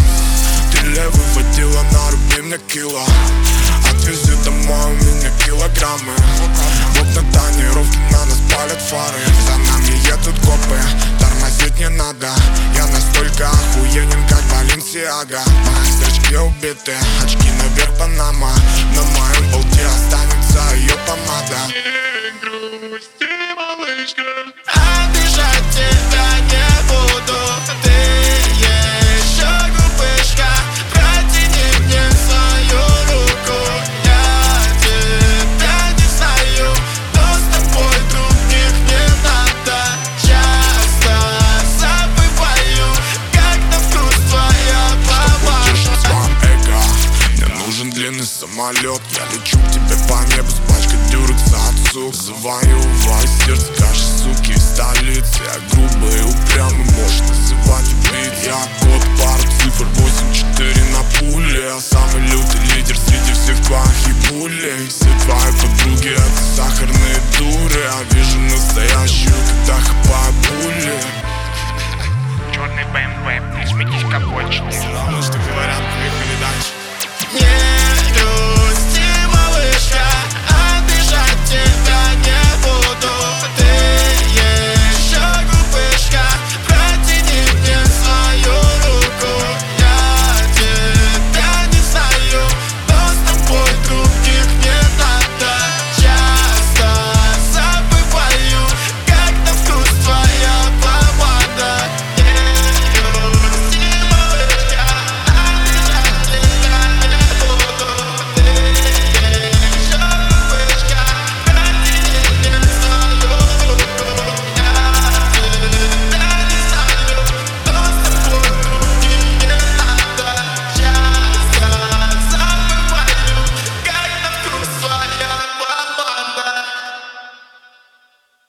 Ты левый водила, наруби мне кило. Отвези домой у меня килограммы. Вот на тонировке на нас палят фары. За нами едут копы, тормозить не надо. Я настолько охуенен, как Баленсиага. Мои зрачки убиты, очки наверх Панама. На моем болте останется ее помада. Не грусти, малышка, обижать тебя не буду. Ты еще глупышка, протяни мне свою руку. Я тебя не знаю, но с тобой других не надо. Часто забываю, как на вкус твоя помада. Свам эго, мне нужен длинный самолет. Я лечу к тебе по небу с пачкой дюрекса от сук. Завоевай сердце каждой суки из столицы. Я грубый и упрямый, можешь называть убийц. Я код, пару цифр,